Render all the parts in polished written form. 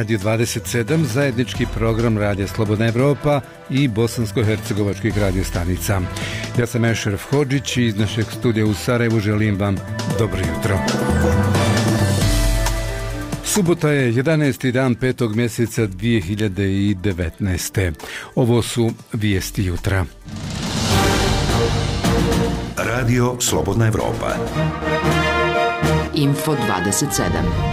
Radio 27, zajednički program Radija Slobodna Evropa i bosansko-hercegovačkih radio stanica. Ja sam Ešref Hodžić i iz našeg studija u Sarajevu želim vam dobro jutro. Subota je 11. dan 5. mjeseca 2019. Ovo su vijesti jutra. Radio Slobodna Evropa. Info 27.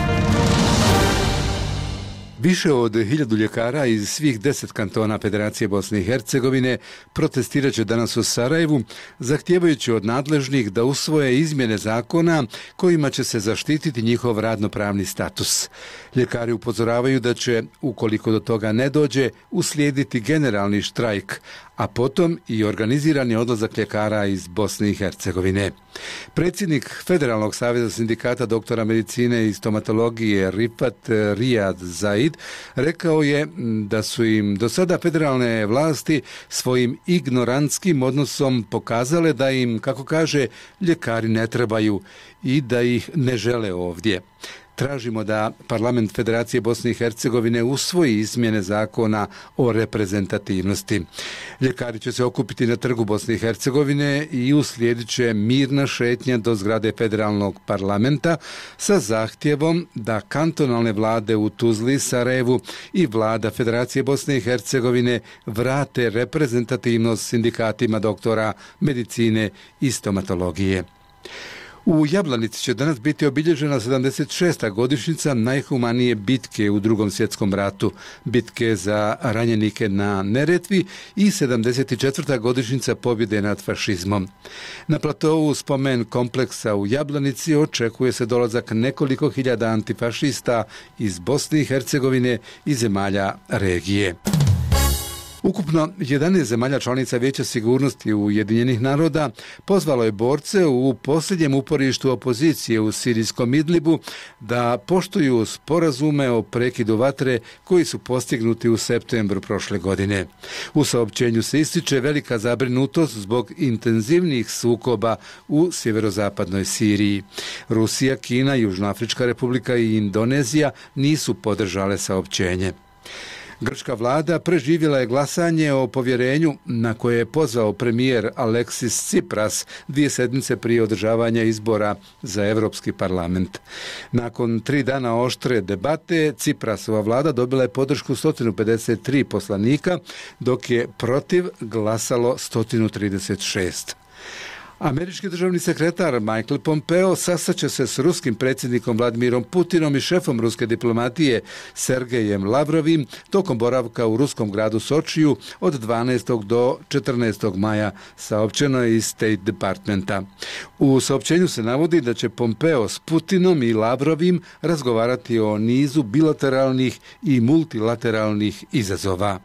Više od 1000 ljekara iz svih 10 kantona Federacije Bosne i Hercegovine protestirat će danas u Sarajevu, zahtijevajući od nadležnih da usvoje izmjene zakona kojima će se zaštititi njihov radnopravni status. Ljekari upozoravaju da će, ukoliko do toga ne dođe, uslijediti generalni štrajk, a potom i organizirani odlazak ljekara iz Bosne i Hercegovine. Predsjednik Federalnog saveza sindikata doktora medicine i stomatologije Rifat Rijad Zaid rekao je da su im do sada federalne vlasti svojim ignorantskim odnosom pokazale da im, kako kaže, ljekari ne trebaju i da ih ne žele ovdje. Tražimo da Parlament Federacije Bosne i Hercegovine usvoji izmjene zakona o reprezentativnosti. Ljekari će se okupiti na trgu Bosne i Hercegovine i uslijedit će mirna šetnja do zgrade Federalnog parlamenta sa zahtjevom da kantonalne vlade u Tuzli, Sarajevu i vlada Federacije Bosne i Hercegovine vrate reprezentativnost sindikatima doktora medicine i stomatologije. U Jablanici će danas biti obilježena 76. godišnjica najhumanije bitke u Drugom svjetskom ratu, bitke za ranjenike na Neretvi i 74. godišnjica pobjede nad fašizmom. Na platovu spomen kompleksa u Jablanici očekuje se dolazak nekoliko hiljada antifašista iz Bosne i Hercegovine i zemalja regije. Ukupno 11 zemalja članica Vijeća sigurnosti Ujedinjenih naroda pozvalo je borce u posljednjem uporištu opozicije u sirijskom Idlibu da poštuju sporazume o prekidu vatre koji su postignuti u septembru prošle godine. U saopćenju se ističe velika zabrinutost zbog intenzivnih sukoba u sjeverozapadnoj Siriji. Rusija, Kina, Južnoafrička republika i Indonezija nisu podržale saopćenje. Grčka vlada preživjela je glasanje o povjerenju na koje je pozvao premijer Aleksis Tsipras 2 sedmice prije održavanja izbora za Europski parlament. Nakon 3 dana oštre debate, Tsiprasova vlada dobila je podršku 153 poslanika, dok je protiv glasalo 136. Američki državni sekretar Michael Pompeo sastaće se s ruskim predsjednikom Vladimirom Putinom i šefom ruske diplomatije Sergejem Lavrovim tokom boravka u ruskom gradu Sočiju od 12. do 14. maja, saopćeno je iz State Departmenta. U saopćenju se navodi da će Pompeo s Putinom i Lavrovim razgovarati o nizu bilateralnih i multilateralnih izazova.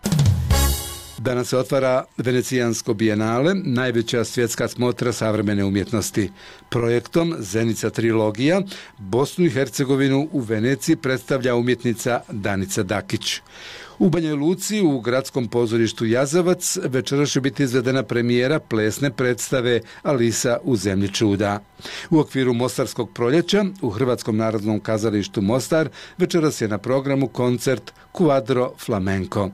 Danas se otvara Venecijansko bijenale, najveća svjetska smotra savremene umjetnosti. Projektom Zenica trilogija Bosnu i Hercegovinu u Veneciji predstavlja umjetnica Danica Dakić. U Banjoj Luci u gradskom pozorištu Jazavac večeras će biti izvedena premijera plesne predstave Alisa u zemlji čuda. U okviru Mostarskog proljeća u Hrvatskom narodnom kazalištu Mostar večeras je na programu koncert Quadro Flamenco.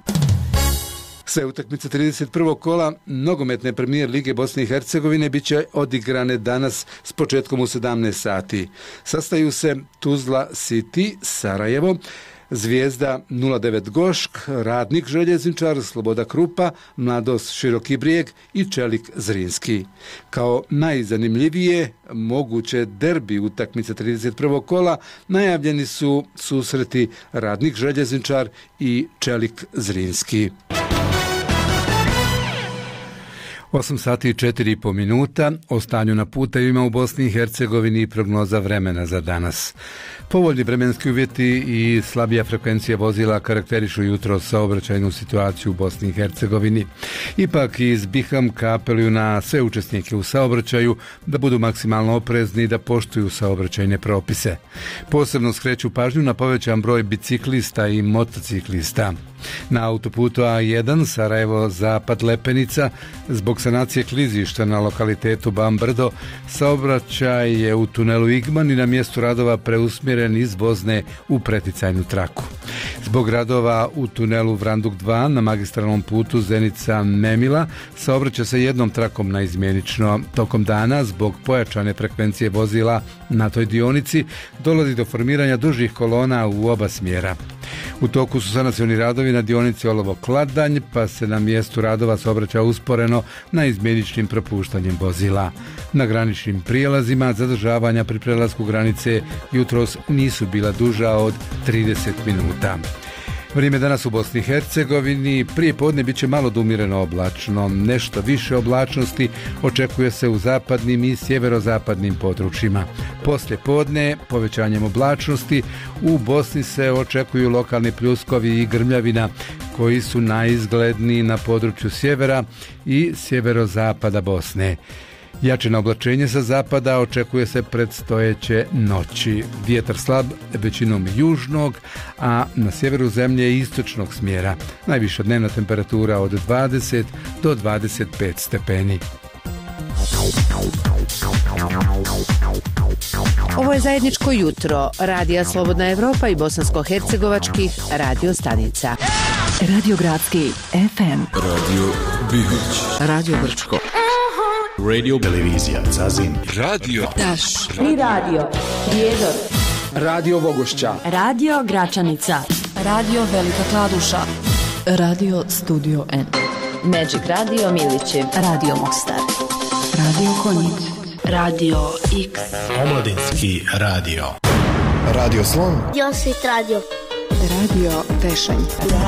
Sve utakmice 31. kola nogometne premijer Lige Bosne i Hercegovine bit će odigrane danas s početkom u 17 sati. Sastaju se Tuzla City, Sarajevo, Zvijezda 09 Gošk, Radnik Željezničar, Sloboda Krupa, Mladost Široki Brijeg i Čelik Zrinski. Kao najzanimljivije moguće derbi utakmice 31. kola najavljeni su susreti Radnik Željezničar i Čelik Zrinski. 8 sati i 4,5 minuta, o stanju na putevima u Bosni i Hercegovini i prognoza vremena za danas. Povoljni vremenski uvjeti i slabija frekvencija vozila karakterišu jutro saobraćajnu situaciju u Bosni i Hercegovini. Ipak iz Bihamka apeluju na sve učesnike u saobraćaju da budu maksimalno oprezni i da poštuju saobraćajne propise. Posebno skreću pažnju na povećan broj biciklista i motociklista. Na autoputu A1 Sarajevo-Zapad Lepenica zbog sanacije klizišta na lokalitetu Bambrdo saobraćaj je u tunelu Igman i na mjestu radova preusmjeren iz vozne u preticajnu traku. Zbog radova u tunelu Vranduk 2 na magistralnom putu Zenica-Memila saobraća se jednom trakom naizmjenično. Tokom dana zbog pojačane frekvencije vozila na toj dionici dolazi do formiranja dužih kolona u oba smjera. U toku su sanacioni radovi na dionici Olovo-Kladanj, pa se na mjestu radova saobraća usporeno naizmjeničnim propuštanjem vozila. Na graničnim prijelazima zadržavanja pri prelasku granice jutros nisu bila duža od 30 minuta. Vrijeme danas u Bosni i Hercegovini prije podne bit će malo do umjereno oblačno. Nešto više oblačnosti očekuje se u zapadnim i sjeverozapadnim područjima. Poslije podne povećanjem oblačnosti u Bosni se očekuju lokalni pljuskovi i grmljavina koji su najizgledniji na području sjevera i sjeverozapada Bosne. Jače na oblačenje sa zapada očekuje se predstojeće noći. Vjetar slab, većinom južnog, a na sjeveru zemlje istočnog smjera. Najviša dnevna temperatura od 20 do 25 stepeni. Ovo je zajedničko jutro Radija Slobodna Evropa i bosansko-hercegovačkih radio stanica. Radio Gradski FM, Radio Bihoć, Radio Brčko, Radio Televizija Zazin, Radio Taš, Tri radio, Prijedor, Radio Vogošća, Radio Gračanica, Radio Velika Kladuša, Radio Studio N, Magic Radio Milići, Radio Mostar, Radio Konjic, Radio X, Omladinski radio, Radio Slon, Josit Radio, Radio Tešanj,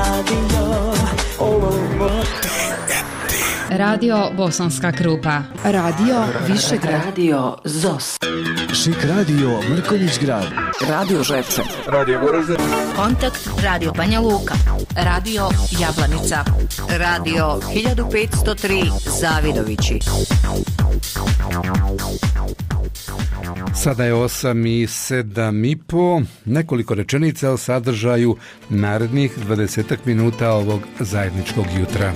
Radio Bosanska Krupa, Radio Višegrad, Radio ZOS, Šik radio Mrkonjić Grad, Radio Žepče, Radio Goražde, Kontakt Radio Banja Luka, Radio Jablanica, Radio 1503 Zavidovići. Sada je 8:07. Nekoliko rečenica o sadržaju narednih 20 minuta ovog zajedničkog jutra.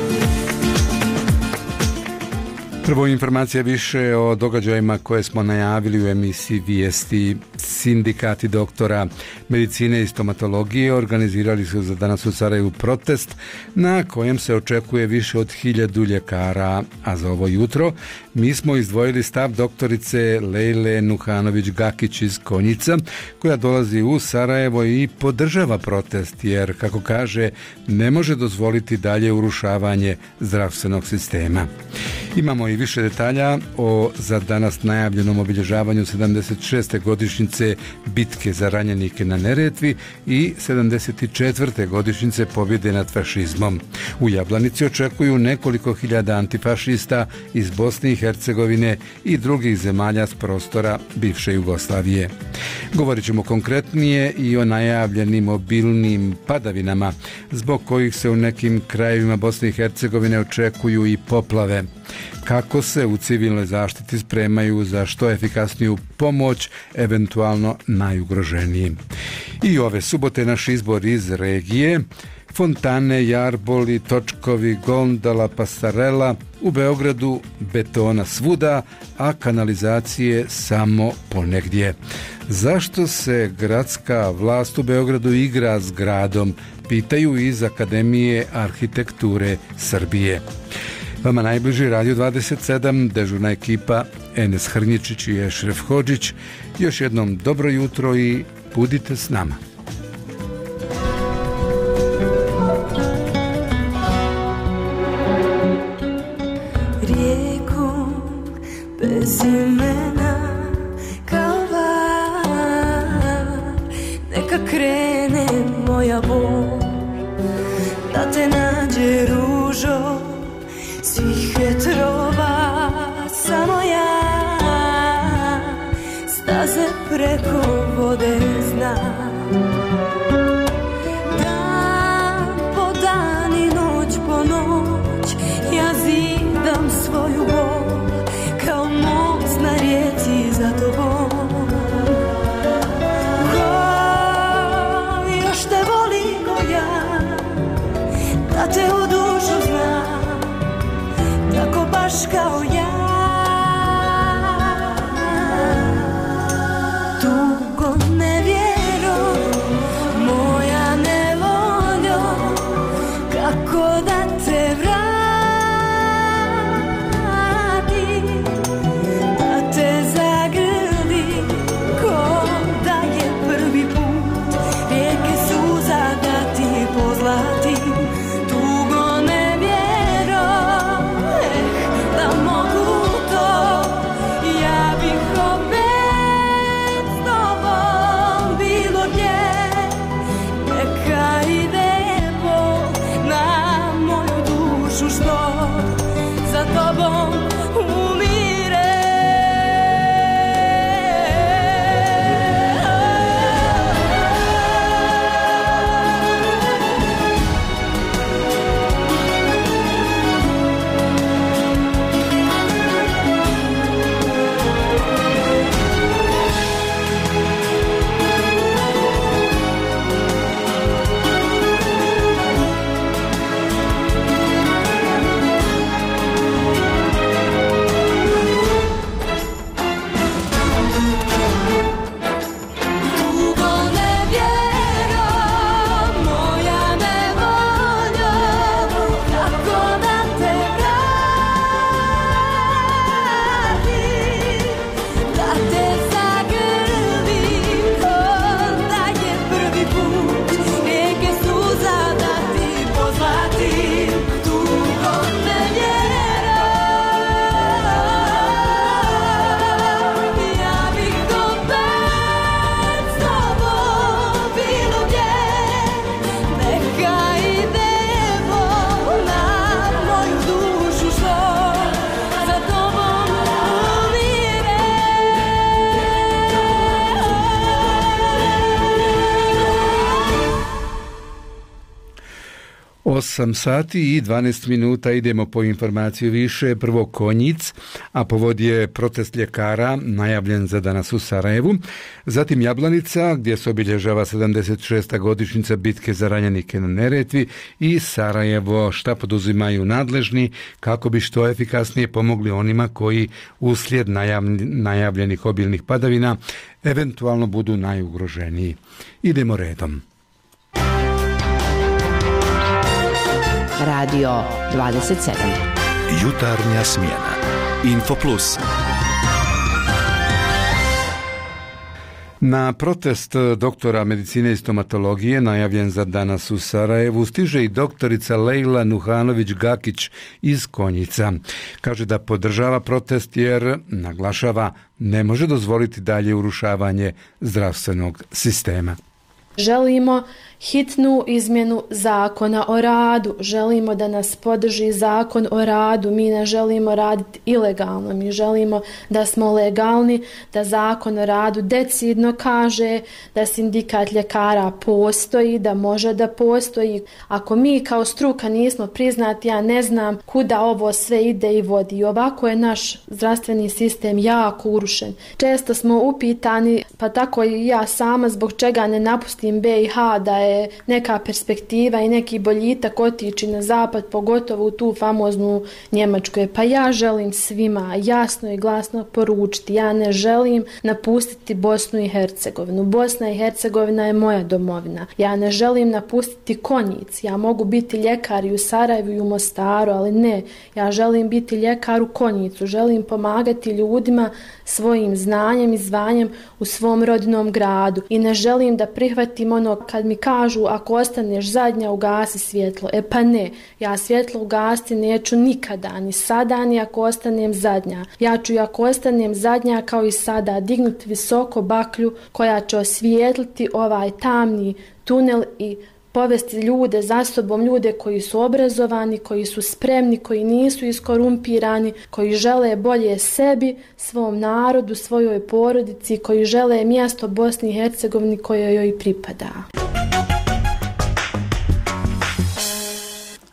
Prvo informacija više o događajima koje smo najavili u emisiji Vijesti. Sindikati doktora medicine i stomatologije organizirali su za danas u Sarajevu protest na kojem se očekuje više od 1000 ljekara, a za ovo jutro mi smo izdvojili stav doktorice Lejle Nuhanović-Gakić iz Konjica, koja dolazi u Sarajevo i podržava protest jer, kako kaže, ne može dozvoliti dalje urušavanje zdravstvenog sistema. Imamo i više detalja o za danas najavljenom obilježavanju 76. godišnjice bitke za ranjenike na Neretvi i 74. godišnjice pobjede nad fašizmom. U Jablanici očekuju nekoliko hiljada antifašista iz Bosne i Hercegovine i drugih zemalja s prostora bivše Jugoslavije. Govorit ćemo konkretnije i o najavljenim obilnim padavinama, zbog kojih se u nekim krajevima Bosne i Hercegovine očekuju i poplave. Kako se u civilnoj zaštiti spremaju za što efikasniju pomoć eventualno najugroženijim. I ove subote naš izbor iz regije: fontane, jarboli, točkovi, gondola, pasarela, u Beogradu betona svuda, a kanalizacije samo ponegdje. Zašto se gradska vlast u Beogradu igra s gradom, pitaju iz Akademije arhitekture Srbije. Vama najbliži Radio 27, dežurna ekipa Enes Hrnjičić i Ešref Hodžić. Još jednom dobro jutro i budite s nama. Rijekom bez imena kao var, neka krene moja bol, da te nađe ružo svih vjetrova, samo ja staze preko vode znam. Dan po dan i noć po noć ja zidam svoju bol kao most na rijeci za tobom. Ko još te voli ko ja, da te u dušu znam, tako baš kao ja. Tugo nevjero, moja nevoljo, kako da te vratim, da te zagrlim, ko da je prvi put, rijeke suza da ti pozlatim. Tugo nevjero, da mogu to, ja bih opet s tobom bilo gdje, neka ide bol na moju dušu što za tobom umire. 8 sati i 12 minuta idemo po informaciju više. Prvo Konjic, a povod je protest ljekara najavljen za danas u Sarajevu. Zatim Jablanica, gdje se obilježava 76. godišnjica bitke za ranjenike na Neretvi, i Sarajevo, šta poduzimaju nadležni kako bi što efikasnije pomogli onima koji uslijed najavljenih obilnih padavina eventualno budu najugroženiji. Idemo redom. Radio 27. Jutarnja smjena. Info Plus. Na protest doktora medicine i stomatologije najavljen za danas u Sarajevu stiže i doktorica Lejla Nuhanović-Gakić iz Konjica. Kaže da podržava protest jer, naglašava, ne može dozvoliti dalje urušavanje zdravstvenog sistema. Želimo hitnu izmjenu zakona o radu, želimo da nas podrži zakon o radu, mi ne želimo raditi ilegalno, mi želimo da smo legalni, da zakon o radu decidno kaže da sindikat ljekara postoji, da može da postoji. Ako mi kao struka nismo priznati, ja ne znam kuda ovo sve ide i vodi. I ovako je naš zdravstveni sistem jako urušen. Često smo upitani, pa tako i ja sama, zbog čega ne napustim BiH, da je neka perspektiva i neki boljitak otići na zapad, pogotovo u tu famoznu Njemačku. Pa ja želim svima jasno i glasno poručiti, ja ne želim napustiti Bosnu i Hercegovinu. Bosna i Hercegovina je moja domovina. Ja ne želim napustiti Konjic. Ja mogu biti ljekar i u Sarajevu i u Mostaru, ali ne. Ja želim biti ljekar u Konjicu. Želim pomagati ljudima svojim znanjem i zvanjem u svom rodnom gradu. I ne želim da prihvatim ono kad mi kažu ako ostaneš zadnja ugasi svjetlo. Pa ne, ja svjetlo ugasiti neću nikada, ni sada ni ako ostanem zadnja. Ja ću i ako ostanem zadnja kao i sada dignuti visoko baklju koja će osvijetliti ovaj tamni tunel i povesti ljude za sobom, ljude koji su obrazovani, koji su spremni, koji nisu iskorumpirani, koji žele bolje sebi, svom narodu, svojoj porodici, koji žele mjesto Bosni i Hercegovini koje joj pripada.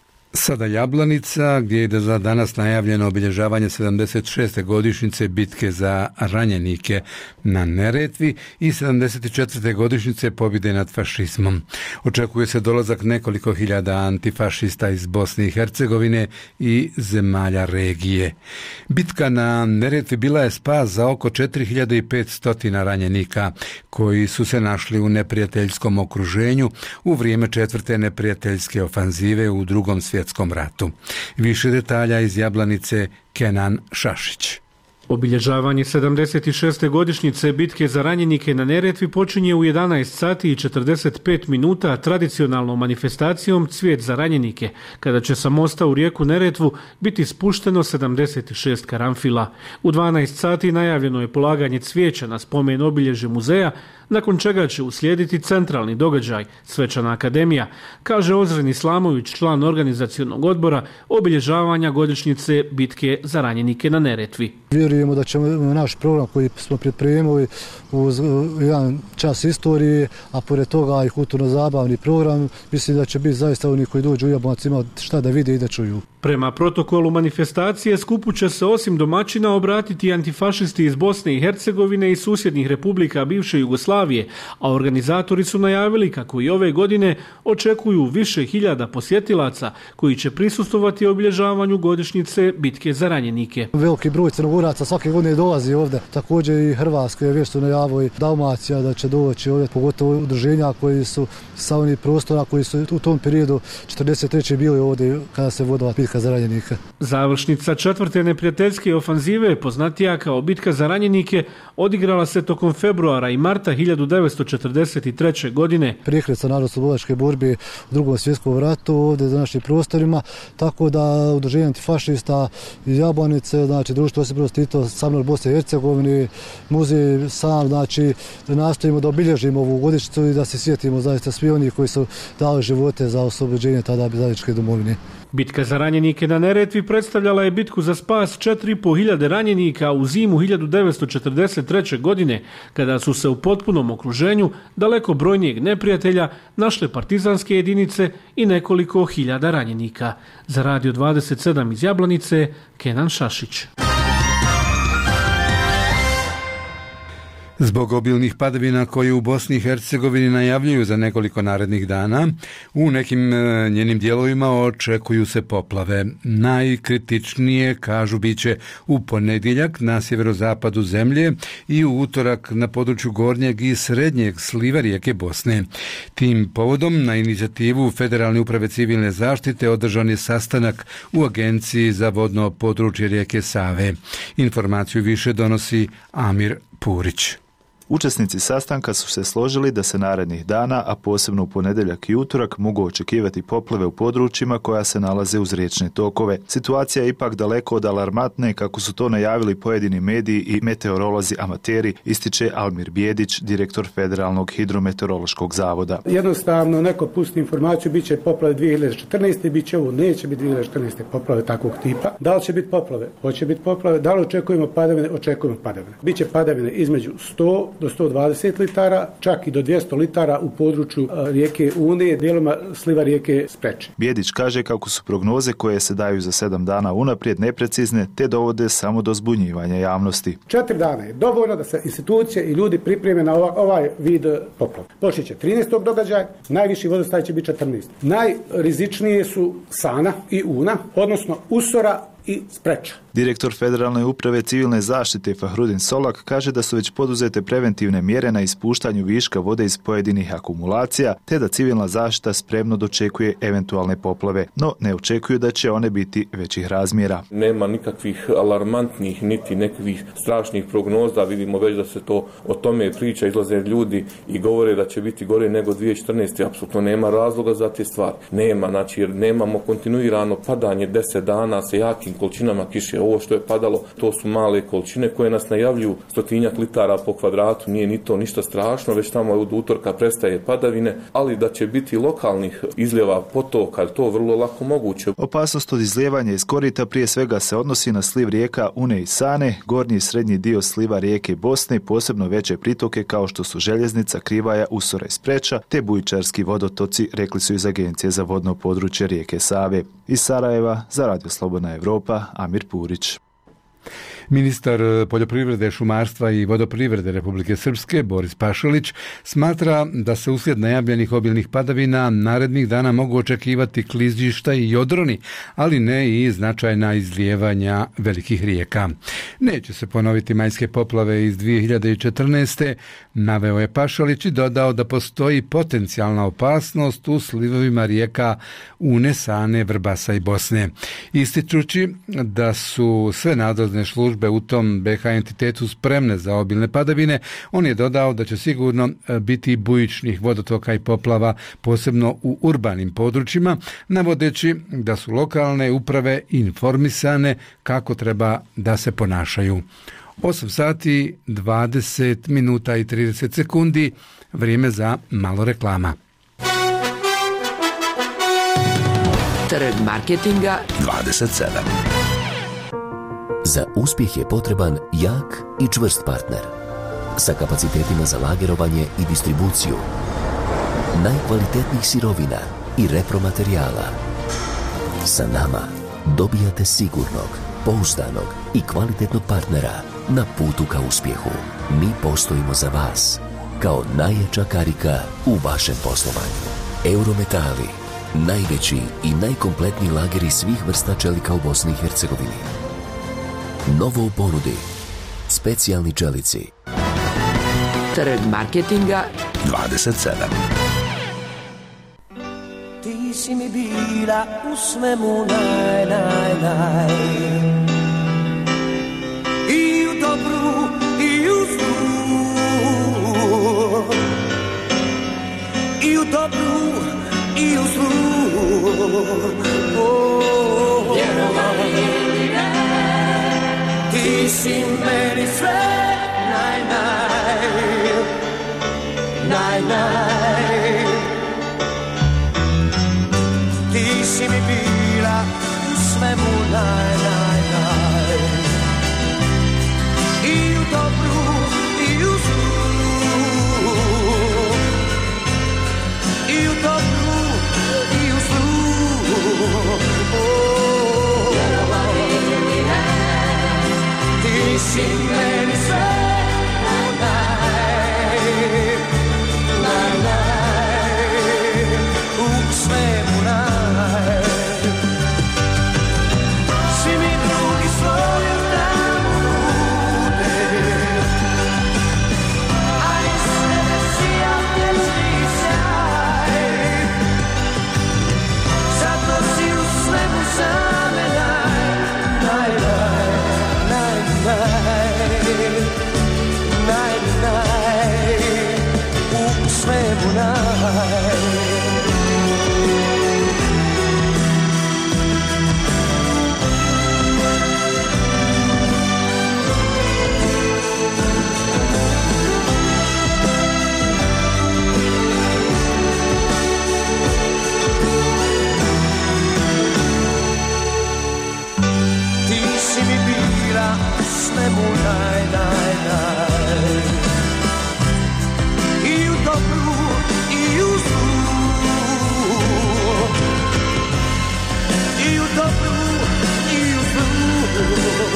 Sada Jablanica, gdje je za danas najavljeno obilježavanje 76. godišnjice bitke za ranjenike na Neretvi i 74. godišnjice pobjede nad fašizmom. Očekuje se dolazak nekoliko hiljada antifašista iz Bosne i Hercegovine i zemalja regije. Bitka na Neretvi bila je spas za oko 4500 ranjenika koji su se našli u neprijateljskom okruženju u vrijeme 4. neprijateljske ofanzive u Drugom svjetskom ratu. Više detalja iz Jablanice, Kenan Šašić. Obilježavanje 76. godišnjice bitke za ranjenike na Neretvi počinje u 11 sati i 45 minuta tradicionalnom manifestacijom Cvijet za ranjenike, kada će sa mosta u rijeku Neretvu biti spušteno 76 karanfila. U 12 sati najavljeno je polaganje cvijeća na spomen obilježje muzeja, nakon čega će uslijediti centralni događaj, Svečana akademija, kaže Ozren Islamović, član organizacionog odbora obilježavanja godišnjice bitke za ranjenike na Neretvi. Vjerujemo da ćemo naš program koji smo pripremili uz jedan čas istorije, a pored toga i kulturno-zabavni program, mislim da će biti zaista oni koji dođu u Jablanac imati šta da vide i da čuju. Prema protokolu manifestacije skupu će se osim domaćina obratiti antifašisti iz Bosne i Hercegovine i susjednih republika bivše Jugoslavije, a organizatori su najavili kako i ove godine očekuju više hiljada posjetilaca koji će prisustvovati obilježavanju godišnjice bitke za ranjenike. Veliki broj Crnogoraca svake godine dolazi ovdje, također i Hrvatska je već najavila i Dalmacija da će doći ovdje, pogotovo udruženja koji su sa onih prostora koji su u tom periodu 43. bili ovdje kada se vodila bitka za ranjenike. Završnica 4. neprijateljske ofanzive, poznatija kao bitka za ranjenike, odigrala se tokom februara i marta 1943. godine. Prekret sa narodno-slobodačke borbe u Drugom svjetskom ratu ovdje za našim prostorima, tako da udruženje antifašista iz Jablanice, znači društvo Josip Tito, SANOR Bosne i Hercegovine, muzej sam, znači nastojimo da obilježimo ovu godišnjicu i da se sjetimo zaista svi oni koji su dali živote za oslobođenje tada zajedničke domovine. Bitka za ranjenike na Neretvi predstavljala je bitku za spas 4.500 ranjenika u zimu 1943. godine, kada su se u potpunom okruženju daleko brojnijeg neprijatelja našle partizanske jedinice i nekoliko hiljada ranjenika. Za Radio 27 iz Jablanice, Kenan Šašić. Zbog obilnih padavina koje u Bosni i Hercegovini najavljuju za nekoliko narednih dana, u nekim njenim dijelovima očekuju se poplave. Najkritičnije, kažu, biće u ponedjeljak na sjeverozapadu zemlje i u utorak na području gornjeg i srednjeg sliva rijeke Bosne. Tim povodom na inicijativu Federalne uprave civilne zaštite održan je sastanak u Agenciji za vodno područje rijeke Save. Informaciju više donosi Amir Purić. Učesnici sastanka su se složili da se narednih dana, a posebno u ponedjeljak i utorak, mogu očekivati poplave u područjima koja se nalaze uz riječne tokove. Situacija je ipak daleko od alarmantne, kako su to najavili pojedini mediji i meteorolozi amateri, ističe Almir Bijedić, direktor Federalnog hidrometeorološkog zavoda. Jednostavno, neko pusti informaciju, bit će poplave 2014. bit će ovo, neće biti 2014. poplave takvog tipa. Da li će biti poplave? Hoće biti poplave. Da li očekujemo padavine? Očekujemo padavine. Biće padavine između 100 do 120 litara, čak i do 200 litara u području rijeke Une, dijeloma sliva rijeke Spreče. Bijedić kaže kako su prognoze koje se daju za 7 dana unaprijed neprecizne, te dovode samo do zbunjivanja javnosti. 4 dana je dovoljno da se institucije i ljudi pripreme na ovaj vid poplava. Počet će 13. događaj, najviši vodostaj će biti 14. Najrizičnije su Sana i Una, odnosno Usora i Spreča. Direktor Federalne uprave civilne zaštite Fahrudin Solak kaže da su već poduzete preventivne mjere na ispuštanju viška vode iz pojedinih akumulacija, te da civilna zaštita spremno dočekuje eventualne poplave, no ne očekuju da će one biti većih razmjera. Nema nikakvih alarmantnih niti nekakvih strašnih prognoza, vidimo već da se to o tome priča, izlaze ljudi i govore da će biti gore nego 2014. Apsolutno nema razloga za te stvari. Nema, znači jer nemamo kontinuirano padanje 10 dana sa jakim količinama kiše. Ovo što je padalo, to su male količine koje nas najavljuju 100 litara po kvadratu, nije ni to ništa strašno, već tamo od utorka prestaje padavine, ali da će biti lokalnih izljeva potoka, to je vrlo lako moguće. Opasnost od izlijevanja iz korita prije svega se odnosi na sliv rijeka Une i Sane, gornji i srednji dio sliva rijeke Bosne, posebno veće pritoke kao što su Željeznica, Krivaja, Usora i Spreča, te bujičarski vodotoci, rekli su iz Agencije za vodno područje rijeke Save. Iz Sarajeva za Radio Slobodna Evropa, Amir Purić. Ministar poljoprivrede, šumarstva i vodoprivrede Republike Srpske, Boris Pašalić, smatra da se uslijed najavljenih obilnih padavina narednih dana mogu očekivati klizišta i odroni, ali ne i značajna izlijevanja velikih rijeka. Neće se ponoviti majske poplave iz 2014. Naveo je Pašalić i dodao da postoji potencijalna opasnost u slivovima rijeka Une, Sane, Vrbasa i Bosne. Ističući da su sve nadležne službe u tom BiH entitetu spremne za obilne padavine, on je dodao da će sigurno biti bujičnih vodotoka i poplava, posebno u urbanim područjima, navodeći da su lokalne uprave informisane kako treba da se ponašaju. 8 sati, 20 minuta i 30 sekundi, vrijeme za malo reklama. Trg marketinga 27. Za uspjeh je potreban jak i čvrst partner sa kapacitetima za lagerovanje i distribuciju, najkvalitetnijih sirovina i repromaterijala. Sa nama dobijate sigurnog, pouzdanog i kvalitetnog partnera na putu ka uspjehu. Mi postojimo za vas kao najjača karika u vašem poslovanju. Eurometali, najveći i najkompletniji lageri svih vrsta čelika u Bosni i Hercegovini. Novo u ponudi, specijalni čelici. Trg marketinga 27. Ti si mi bila u svemu naj. I u dobru i u zlu. I u dobru i u zlu. Ti si meni sve naj. Ti si mi bila u svemu naj. I u dobru i u zlu. I u dobru i u zlu. Ti si meni sve u svemu naj. Svi mi drugi svoju tramu nude, a iz sebe sija vječni sjaj. Zato si u svemu same naj. U svemu naj. Ti si mi bila u svemu naj. I u dobru i u zlu. I u dobru i u zlu.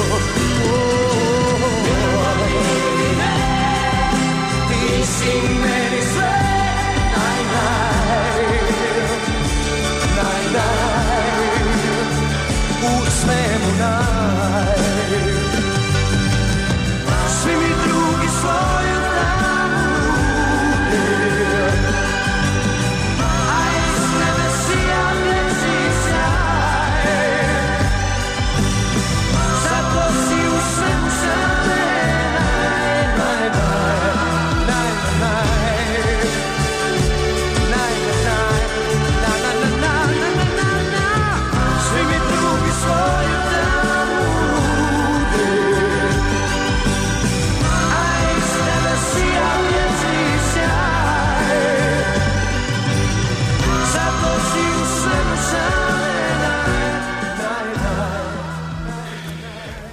Ti si meni sve naj. U svemu naj. Svi mi drugi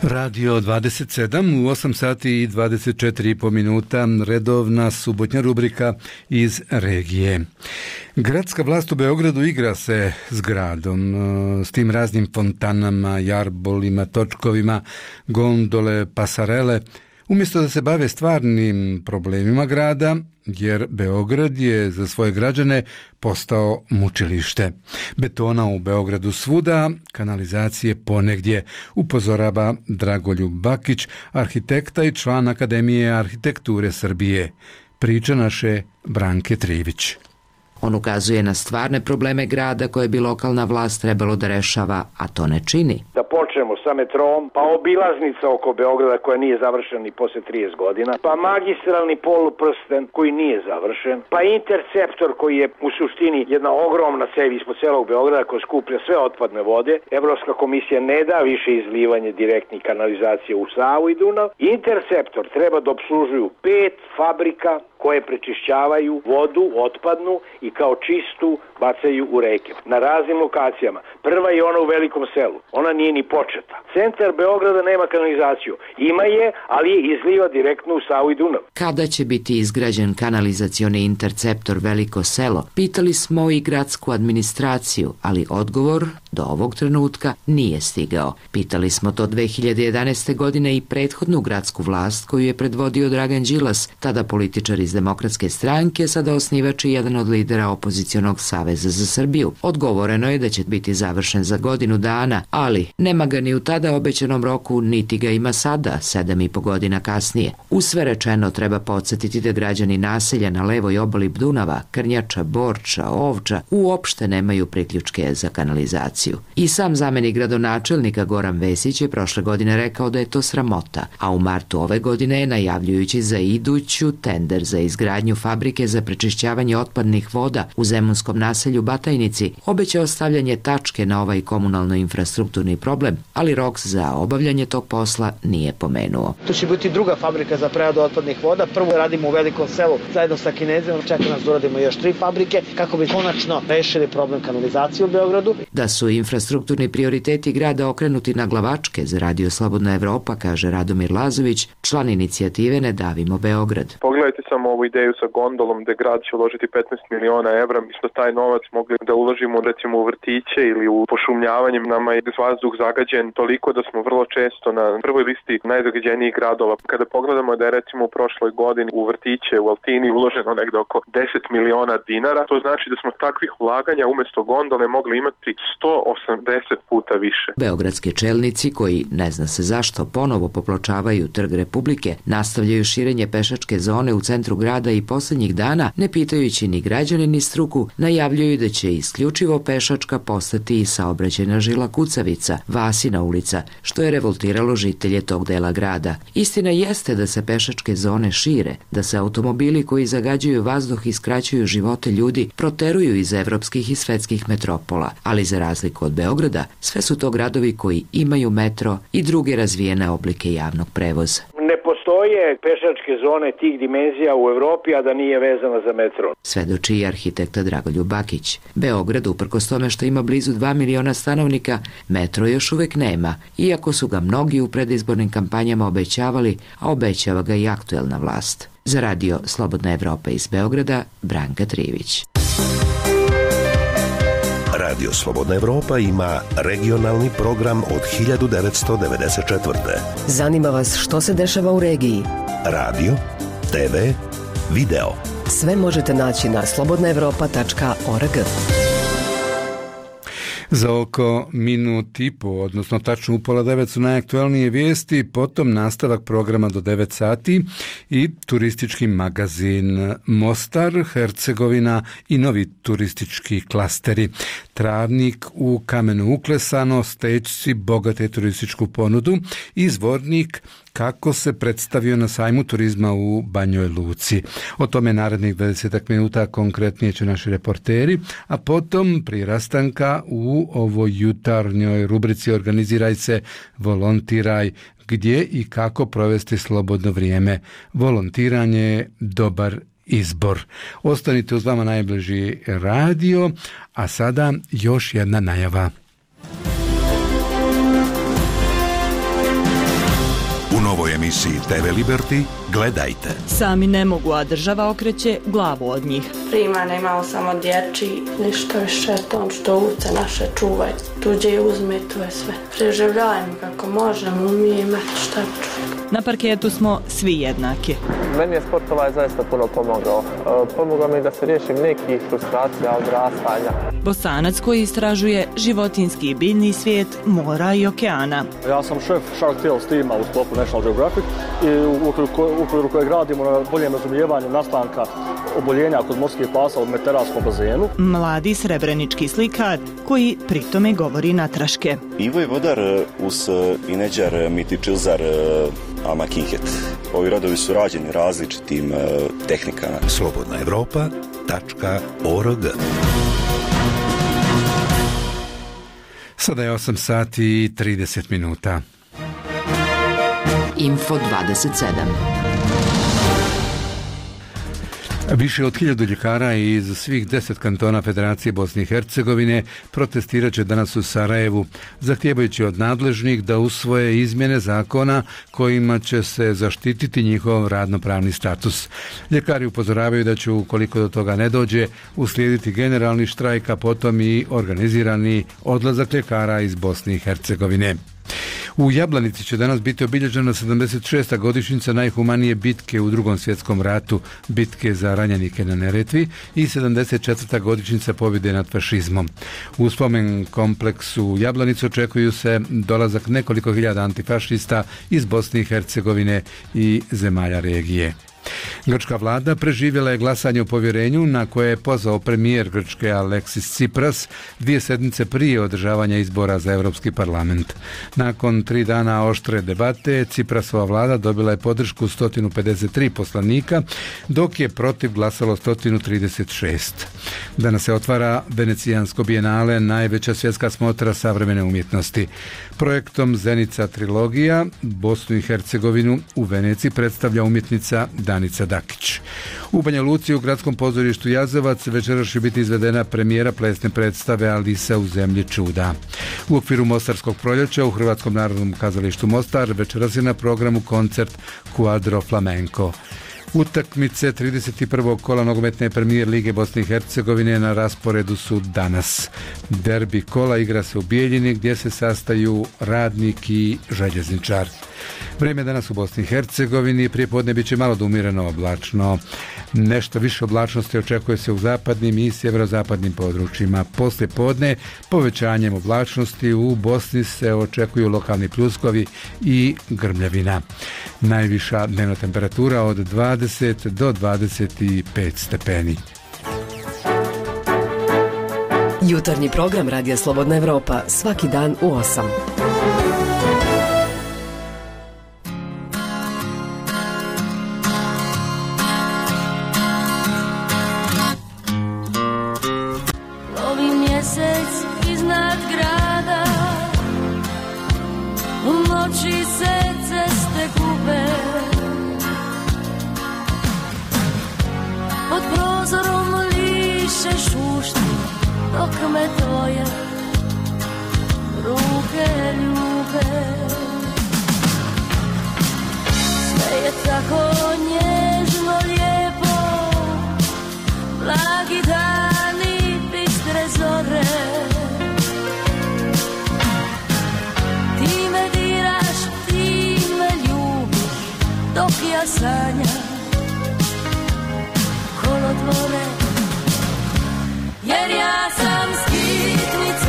Radio 27 u 8 sati i 24,5 minuta, redovna subotnja rubrika iz regije. Gradska vlast u Beogradu igra se s gradom, s tim raznim fontanama, jarbolima, točkovima, gondole, pasarele, umjesto da se bave stvarnim problemima grada, jer Beograd je za svoje građane postao mučilište. Betona u Beogradu svuda, kanalizacije ponegdje, upozorava Dragoljub Bakić, arhitekta i član Akademije arhitekture Srbije. Priča naše Branke Trivić. On ukazuje na stvarne probleme grada koje bi lokalna vlast trebalo da rešava, a to ne čini. Da počnemo sa metrom, pa obilaznica oko Beograda koja nije završena ni posle 30 godina, pa magistralni poluprsten koji nije završen, pa interceptor koji je u suštini jedna ogromna cev ispod celog Beograda koja skuplja sve otpadne vode. Evropska komisija ne da više izlivanje direktnih kanalizacije u Savu i Dunav. Interceptor treba da obslužuju 5 fabrika koje prečišćavaju vodu otpadnu i kao čistu bacaju u reke. Na raznim lokacijama. Prva je ona u Velikom selu. Ona nije ni početa. Centar Beograda nema kanalizaciju. Ima je, ali je izliva direktno u Savu i Dunav. Kada će biti izgrađen kanalizacioni interceptor Veliko selo? Pitali smo i gradsku administraciju, ali odgovor do ovog trenutka nije stigao. Pitali smo to 2011. godine i prethodnu gradsku vlast koju je predvodio Dragan Đilas, tada političar iz Demokratske stranke, sada osnivač i jedan od lidera opozicionog Saveza za Srbiju. Odgovoreno je da će biti završen za godinu dana, ali nema ga ni u tada obećanom roku, niti ga ima sada, 7,5 godina kasnije. U sve rečeno treba podsjetiti da građani naselja na levoj obali Dunava, Krnjača, Borča, Ovča, uopšte nemaju priključke za kanalizaciju. I sam zamenik gradonačelnika Goran Vesić je prošle godine rekao da je to sramota, a u martu ove godine je najavljujući za iduću tender za izgradnju fabrike za prečišćavanje otpadnih voda u zemunskom naselju Batajnici obećao stavljanje tačke na ovaj komunalno-infrastrukturni problem, ali rok za obavljanje tog posla nije pomenuo. Tu će biti druga fabrika za preradu otpadnih voda. Prvo radimo u Velikom selu zajedno sa Kinezima, čeka nas da uradimo još 3 fabrike kako bi konačno rešili problem kanalizacije u Beogradu. Da su infrastrukturni prioriteti grada okrenuti na glavačke za Radio Slobodna Evropa, kaže Radomir Lazović, član inicijative Ne davimo Beograd. Pogledajte samo ovu ideju sa gondolom gde grad će uložiti 15 miliona evra. Mi smo taj novac mogli da uložimo recimo u vrtiće ili u pošumljavanje. Nama je vazduh zagađen toliko da smo vrlo često na prvoj listi najzagađenijih gradova. Kada pogledamo da je recimo u prošloj godini u vrtiće u Altini uloženo negde oko 10 miliona dinara, to znači da smo takvih ulaganja umesto gondole mogli imati 180 puta više. Beogradski čelnici koji, ne zna se zašto, ponovo popločavaju Trg Republike, nastavljaju širenje pešačke zone u centru grada i posljednjih dana, ne pitajući ni građane ni struku, najavljuju da će isključivo pešačka postati i saobraćajna žila kucavica, Vasina ulica, što je revoltiralo žitelje tog dela grada. Istina jeste da se pešačke zone šire, da se automobili koji zagađuju vazduh i skraćuju živote ljudi proteruju iz evropskih i svetskih metropola, ali za razliku od Beograda, sve su to gradovi koji imaju metro i druge razvijene oblike javnog prevoza. Ne postoje pešačke zone tih dimenzija u Evropi, a da nije vezana za metro. Svedoči i arhitekta Dragoljub Bakić. Beograd, uprkos tome što ima blizu 2 miliona stanovnika, metro još uvek nema, iako su ga mnogi u predizbornim kampanjama obećavali, a obećava ga i aktuelna vlast. Za Radio Slobodna Evropa iz Beograda, Branka Trivić. Radio Slobodna Evropa ima regionalni program od 1994. Zanima vas što se dešava u regiji? Radio, TV, video. Sve možete naći na slobodnaevropa.org. Za oko minut i po, odnosno tačno u 8:30 su najaktualnije vijesti, potom nastavak programa do 9 sati i turistički magazin Mostar, Hercegovina i novi turistički klasteri. Travnik u kamenu uklesano, Stećci bogate turističku ponudu i Zvornik kako se predstavio na sajmu turizma u Banjoj Luci. O tome narednih 20 minuta konkretnije će naši reporteri, a potom prije rastanka u ovoj jutarnjoj rubrici Organiziraj se, volontiraj, gdje i kako provesti slobodno vrijeme. Volontiranje je dobar izbor. Ostanite uz vama najbliži radio, a sada još jedna najava. U novoj emisiji TV Liberty gledajte. Sami ne mogu, a država okreće glavu od njih. Prima nemao samo dječji, ništa više, to što uce naše čuvaj, tuđe uzme, to je sve. Preživljajmo kako možemo, umijemo, šta čujem. Na parketu smo svi jednaki. Meni je sport zaista puno pomogao. Pomogao mi da se riješim nekih frustracija od rastanja. Bosanac koji istražuje životinjski i biljni svijet mora i okeana. Ja sam šef Shark Tales tima u sklopu National Geographic i u okviru kojeg radimo na boljem razumijevanju nastanka oboljenja kod morskih pasa u mediteranskom bazenu. Mladi srebrenički slikar koji pritome govori natraške. Ivo je vodar uz Ineđar Mitičilzar Amakinhet. Ovi radovi su rađeni različitim tehnikama. slobodnaevropa.org. Sada je 8 sati i 30 minuta. Info 27. Više od 1000 ljekara iz svih 10 kantona Federacije Bosne i Hercegovine protestirat će danas u Sarajevu, zahtijevajući od nadležnih da usvoje izmjene zakona kojima će se zaštititi njihov radnopravni status. Ljekari upozoravaju da će, ukoliko do toga ne dođe, uslijediti generalni štrajk, a potom i organizirani odlazak ljekara iz Bosne i Hercegovine. U Jablanici će danas biti obilježena 76. godišnjica najhumanije bitke u Drugom svjetskom ratu, bitke za ranjenike na Neretvi, i 74. godišnjica pobjede nad fašizmom. U spomen kompleksu u Jablanicu očekuju se dolazak nekoliko hiljada antifašista iz Bosne i Hercegovine i zemalja regije. Grčka vlada preživjela je glasanje o povjerenju na koje je pozvao premijer Grčke Aleksis Tsipras 2 sedmice prije održavanja izbora za Europski parlament. Nakon 3 dana oštre debate, Tsiprasova vlada dobila je podršku 153 poslanika, dok je protiv glasalo 136. Danas se otvara Venecijansko bijenale, najveća svjetska smotra savremene umjetnosti. Projektom Zenica trilogija Bosnu i Hercegovinu u Veneciji predstavlja umjetnica Danica Dakić. U Banja Luci u gradskom pozorištu Jazavac večeras će biti izvedena premijera plesne predstave Alisa u zemlji čuda. U okviru Mostarskog proljeća u Hrvatskom narodnom kazalištu Mostar večeras je na programu koncert Quadro Flamenco. Utakmice 31. kola nogometne premijer Lige Bosne i Hercegovine na rasporedu su danas. Derbi kola igra se u Bijeljini gdje se sastaju Radnik i Željezničar. Vrijeme danas u Bosni i Hercegovini prije podne bit će malo do umjereno oblačno. Nešto više oblačnosti očekuje se u zapadnim i sjeverozapadnim područjima. Poslije podne povećanjem oblačnosti u Bosni se očekuju lokalni pljuskovi i grmljavina. Najviša dnevna temperatura od 20 do 25 stepeni. Jutarnji program Radija Slobodna Evropa svaki dan u 8. Dok me tvoje ruke ljube, sve je tako nježno, lijepo, blagi dani, bistre zore. Ti me diraš, ti me ljubiš, dok ja sanjam kolotvore. Jer ja sam skitnica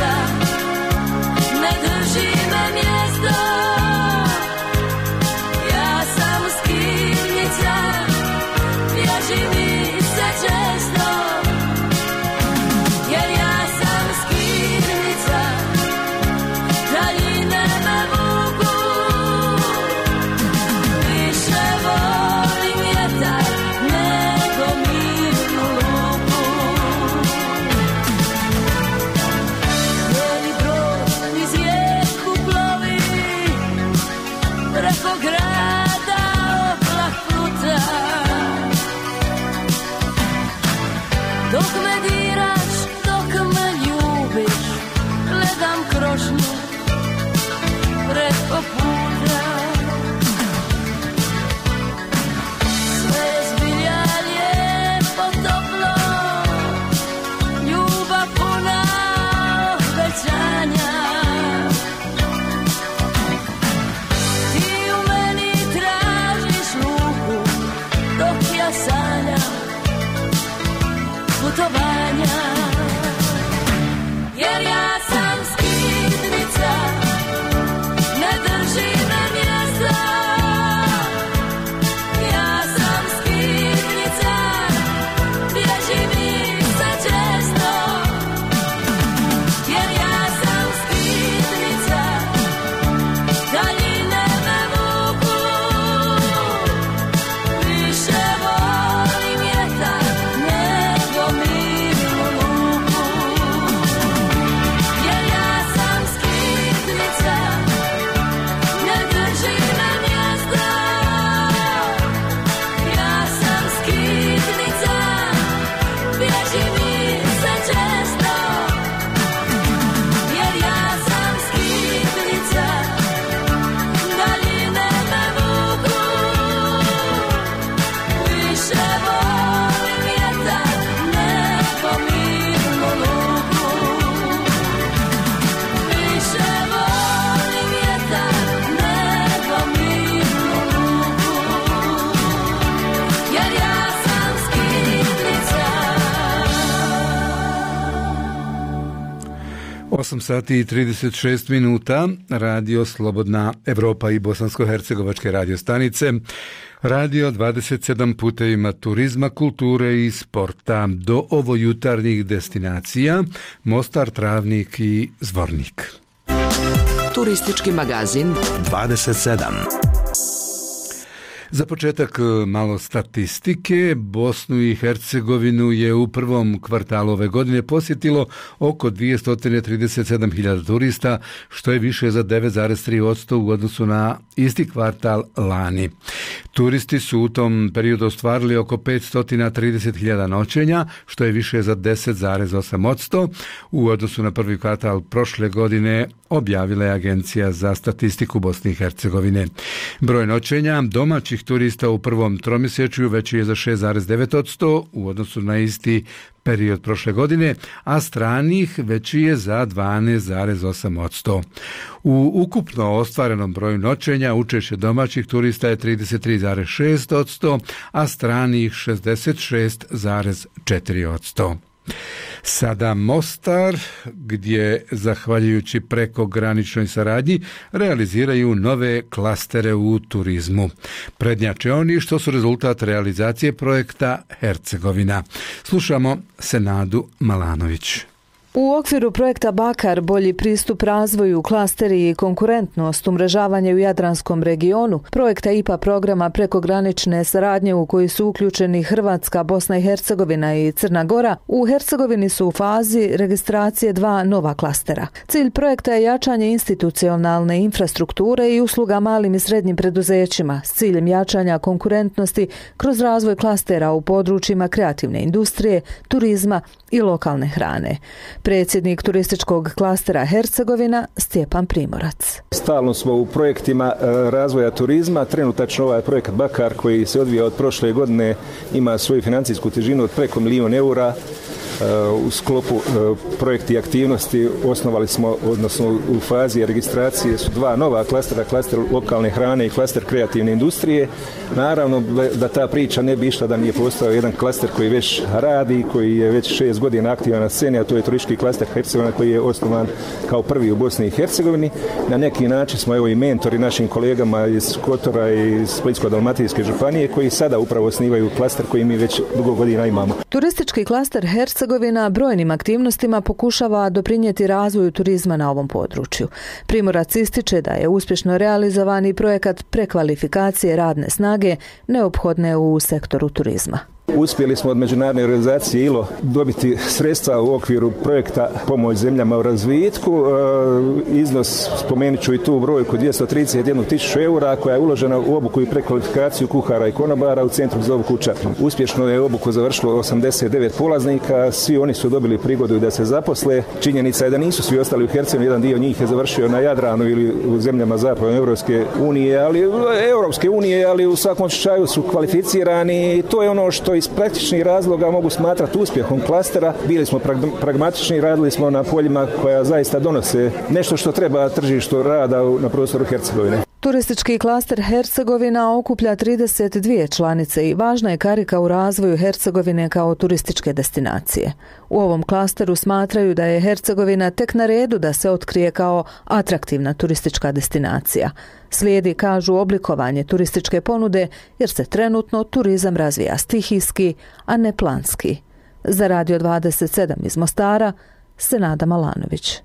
8 sati i 36 minuta, radio Slobodna Evropa i bosansko-hercegovačke radio stanice, radio 27 putevima turizma, kulture i sporta do ovo jutarnjih destinacija, Mostar, Travnik i Zvornik. Turistički magazin 27. Za početak malo statistike. Bosnu i Hercegovinu je u prvom kvartalu ove godine posjetilo oko 237.000 turista, što je više za 9,3% u odnosu na isti kvartal lani. Turisti su u tom periodu ostvarili oko 530.000 noćenja, što je više za 10,8% u odnosu na prvi kvartal prošle godine, objavila je Agencija za statistiku Bosne i Hercegovine. Broj noćenja domaćih turista u prvom tromjesečju veći je za 6,9% u odnosu na isti period prošle godine, a stranih veći je za 12,8%. U ukupno ostvarenom broju noćenja učešće domaćih turista je 33,6%, a stranih 66,4%. Sada Mostar, gdje zahvaljujući prekograničnoj saradnji realiziraju nove klastere u turizmu. Prednjače oni što su rezultat realizacije projekta Hercegovina. Slušamo Senadu Malanović. U okviru projekta Bakar, bolji pristup razvoju, klasteri i konkurentnost, umrežavanje u Jadranskom regionu, projekta IPA programa prekogranične saradnje u koji su uključeni Hrvatska, Bosna i Hercegovina i Crna Gora, u Hercegovini su u fazi registracije 2 nova klastera. Cilj projekta je jačanje institucionalne infrastrukture i usluga malim i srednjim preduzećima s ciljem jačanja konkurentnosti kroz razvoj klastera u područjima kreativne industrije, turizma i lokalne hrane. Predsjednik turističkog klastera Hercegovina Stjepan Primorac. Stalno smo u projektima razvoja turizma. Trenutačno ovaj projekat Bakar koji se odvija od prošle godine ima svoju financijsku težinu od preko 1 milijun eura. U sklopu projekti aktivnosti osnovali smo, odnosno u fazi registracije su 2 nova klastera, klaster lokalne hrane i klaster kreativne industrije. Naravno da ta priča ne bi išla da nije postao jedan klaster koji već radi, koji je već 6 godina aktivan na sceni, a to je turistički klaster Hercegovina koji je osnovan kao prvi u Bosni i Hercegovini. Na neki način smo evo i mentori našim kolegama iz Kotora i iz Splitsko-dalmatinske županije koji sada upravo osnivaju klaster koji mi već dugo godina imamo. Turistički klaster Hercegovina brojnim aktivnostima pokušava doprinijeti razvoju turizma na ovom području. Primorac ističe da je uspješno realizovani projekat prekvalifikacije radne snage neophodne u sektoru turizma. Uspjeli smo od međunarodne organizacije ILO dobiti sredstva u okviru projekta Pomoć zemljama u razvitku. Iznos, spomenut ću i tu brojku, 231.000 eura koja je uložena u obuku i prekvalifikaciju kuhara i konobara u Centru za obuku u Čapljini. Uspješno je obuku završilo 89 polaznika, svi oni su dobili prigodu da se zaposle. Činjenica je da nisu svi ostali u Hercegovini, jedan dio njih je završio na Jadranu ili u zemljama zapadne Europske unije, ali u svakom slučaju su kvalificirani i to je ono što iz praktičnih razloga mogu smatrati uspjehom klastera. Bili smo pragmatični, radili smo na poljima koja zaista donose nešto što treba tržištu rada na prostoru Hercegovine. Turistički klaster Hercegovina okuplja 32 članice i važna je karika u razvoju Hercegovine kao turističke destinacije. U ovom klasteru smatraju da je Hercegovina tek na redu da se otkrije kao atraktivna turistička destinacija. Slijedi, kažu, oblikovanje turističke ponude jer se trenutno turizam razvija stihijski, a ne planski. Za Radio 27 iz Mostara, Senada Malanović.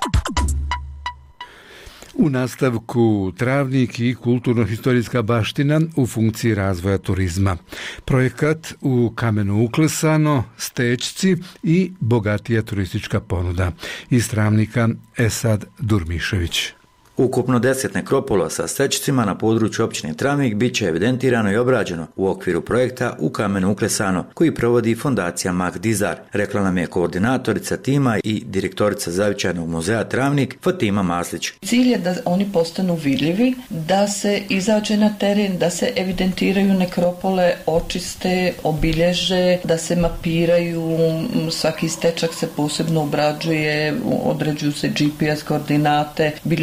U nastavku Travnik i kulturno-historijska baština u funkciji razvoja turizma. Projekat u kamenu uklesano, stečci i bogatija turistička ponuda. Iz Travnika Esad Durmišević. Ukupno 10 nekropola sa stečcima na području općine Travnik bit će evidentirano i obrađeno u okviru projekta U kamenu uklesano koji provodi fondacija Mak Dizar, rekla nam je koordinatorica tima i direktorica Zavičajnog muzeja Travnik Fatima Maslić. Cilj je da oni postanu vidljivi, da se izađe na teren, da se evidentiraju nekropole, očiste, obilježe, da se mapiraju, svaki stečak se posebno obrađuje, određuju se GPS koordinate, bilježe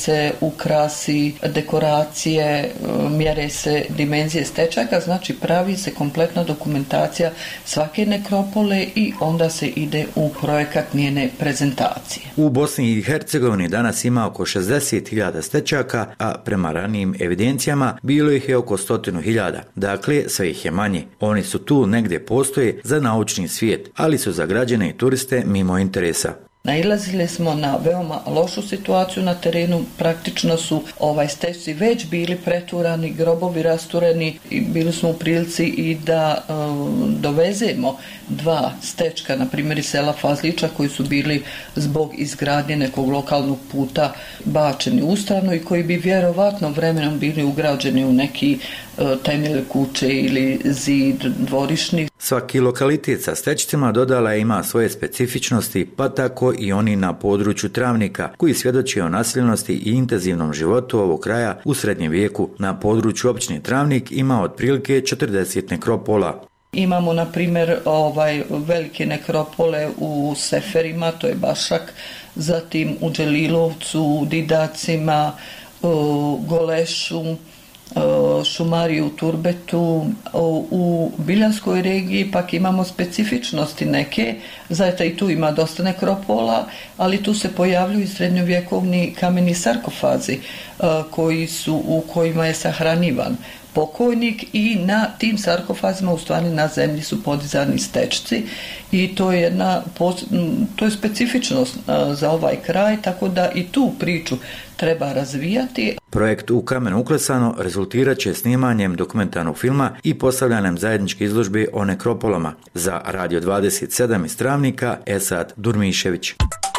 se ukrasi dekoracije, mjere se dimenzije stečaka, znači pravi se kompletna dokumentacija svake nekropole i onda se ide u projekat njene prezentacije. U Bosni i Hercegovini danas ima oko 60.000 stečaka, a prema ranijim evidencijama bilo ih je oko 100.000. Dakle, sve ih je manje. Oni su tu negdje postoje za naučni svijet, ali su za građane i turiste mimo interesa. Nailazili smo na veoma lošu situaciju na terenu, praktično su stečci već bili preturani, grobovi rastureni i bili smo u prilici i da dovezemo 2 stečka, na primjer iz sela Fazlića, koji su bili zbog izgradnje nekog lokalnog puta bačeni u stranu i koji bi vjerovatno vremenom bili ugrađeni u neki temelj kuće ili zid dvorišni. Svaki lokalitet sa stečcima dodala ima svoje specifičnosti, pa tako i oni na području Travnika, koji svjedoči o naseljenosti i intenzivnom životu ovog kraja u srednjem vijeku. Na području općine Travnik ima otprilike 40 nekropola. Imamo, na primjer, velike nekropole u Seferima, to je Bašak, zatim u Đelilovcu, u Didacima, u Golešu, Šumariju, Turbetu. U Biljanskoj regiji pak imamo specifičnosti neke, zaista i tu ima dosta nekropola, ali tu se pojavljuju i srednjovjekovni kameni sarkofazi u kojima je sahranivan pokojnik i na tim sarkofazima u stvari na zemlji su podizani stečci i to je specifičnost za ovaj kraj, tako da i tu priču treba razvijati. Projekt U kamenu uklesano rezultirat će snimanjem dokumentarnog filma i postavljanjem zajedničke izložbe o nekropolama. Za Radio 27 iz Travnika, Esad Durmišević.